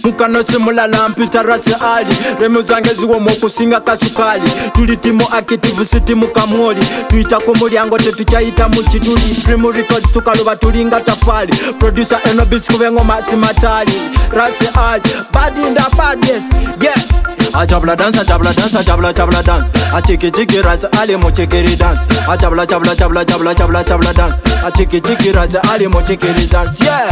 mukano simulala mpita Ras Ali remu zange ziwomo okusinga kasukali tuli timu active sitimu kamoli tuita ku mulyango tetukyayita mu kituli Dream Records tukaluba tulinga tafali producer Enobis kubengoma simatali Ras Ali bad in the baddest yeah Ajabla dance, ajabla dance, ajabla jabla dance. Achiki chiki Ras Ali mochekeri dance. Ajabla jabla jabla jabla jabla jabla dance. Achiki chiki Ras Ali mochekeri dance. Yeah.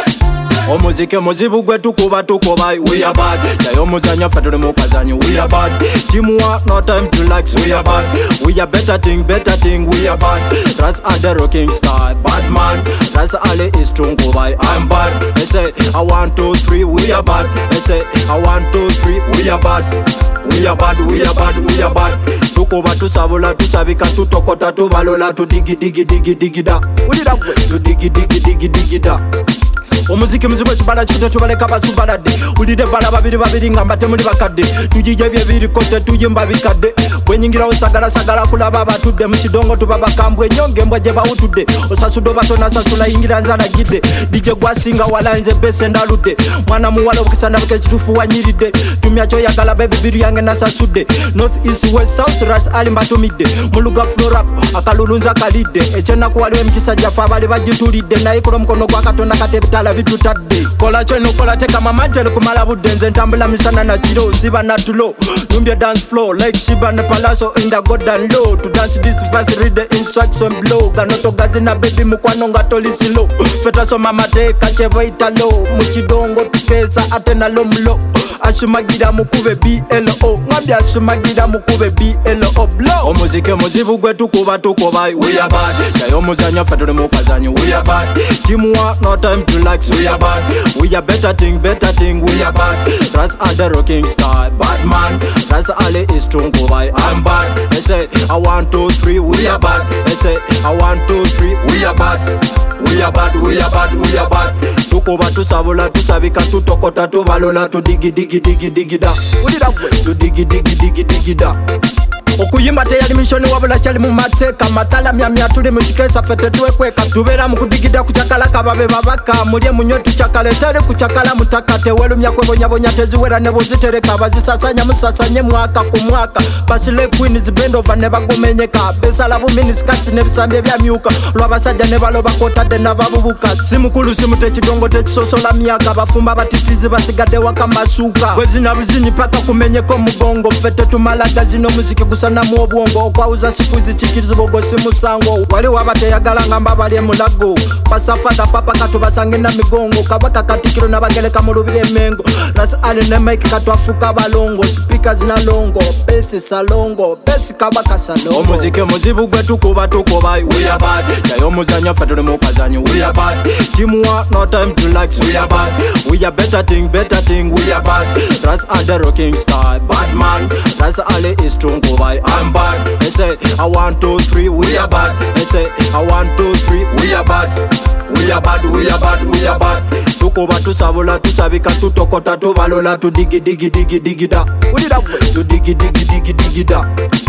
Omuzike muzibu gwe tukuba we are bad. Yayo muzanya fatule mukazanyi we are bad. Teamwork no time to relax we are bad. We are better thing we are bad. Ras Ali rocking star bad man. Ras Ali is strong kubai I'm bad. They say I 1 2 3 we are bad. They say I 1 2 3 we are bad. We are bad, we are bad, we are bad. Tukuba tusabula tusabika tutokota tubalola tu digi digi digi digi da. Uli da kwe tu digi digi digi digi da. Omuziki muzibu ekibala kite tubaleka basubalade ulide bala babiri ngamba temuli bakadde tujije byebiri kote tujimba bikadde bwenyingira osagala sagala kulaba abatudde mu kidongo tubaba kambwe nyonge mbwa gye bawutudde osasudo batona sasula yingira nzala gidde DJ gwasinga walanze bese ndaludde mwana muwala okisana bake kitufu wanyiridde tumya kyo yagala baby biri yange nasasudde north east west south Ras Ali mbatumidde muluga florap akalulunza kalidde echena kuwaliwe mkisajja fa bali bagitulidde naye kulo mkono gwa katonda katebitala vitutadde kola cheno kola teka mamajele kumala budde nze ntambula misana na kiro siba na tulo numbye dance floor like Shiba na Palazzo in the golden low to dance this verse read the instruction below ganoto gazina baby mukwano ngatolisi low feta so mama teka chevo italo mukidongo tukeza atena lomlo ashumagira mukube BLO ngambye ashumagira mukube BLO blow omuzike muzibu gwe tukuba we are bad yayo muzanya fatule mukazanyi we are bad teamwork no time to relax we are bad we are better thing we are bad Ras Ali rocking star bad man Ras Ali is strong kubai I'm bad they say I 1 2 3 we are bad they say I 1 2 3 we are bad we are bad we are bad we are bad tukuba tusabula tusabika tutokota tubalola tu digi digi digi digi da ulida kwe tu digi digi digi digi da okuyimba teyali mishoni wabula kyali mu mateka matala myamya tuli mu kikesa fete tuwekweka tubera mu kudigida kuchakala kababe babaka mulye munyo tuchakale tale kuchakala mutakate welumya kwebonyabonya teziwera ne bozitereka bazisasanya musasanye mwaka ku mwaka basile queens bend over ne bagomenyeka besala bu miniskats ne bisambye bya myuka lwabasajja ne baloba kotade nababubuka simukulu simute kidongo tekisosola myaka bafumba batitizi basigadde wakamasuka bwezina buzini paka kumenyeko mugongo fete tumalaga zino muziki sana mu obwongo okwauza sikuzi chikirizo bogosi musango wali wabateyagala ngamba bali mulago pasafada papa katubasange na migongo kabaka katikiro nabageleka mu lubire mengo Ras Ali ne mic katwafuka balongo speakers na longo besi salongo besi kabaka salongo omuzike muzibu gwe tukuba we are bad yayo muzanya fatule mukazanyi we are bad teamwork no time to relax we are bad we are better thing we are bad Ras Ali rocking star bad man Ras Ali is strong kubai I'm bad they say I 1 2 3 we are bad they say I 1 2 3 we are bad we are bad we are bad we are bad tukuba tusabula tusabika tutokota tubalola tu digi digi digi digi da ulida kwe tu digi digi digi digi da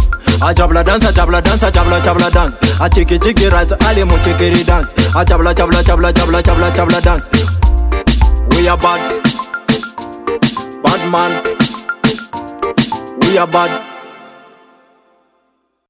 ajabla dance ajabla dance ajabla jabla dance achiki chiki Ras Ali mochekeri dance ajabla jabla jabla jabla jabla jabla dance we are bad bad man we are bad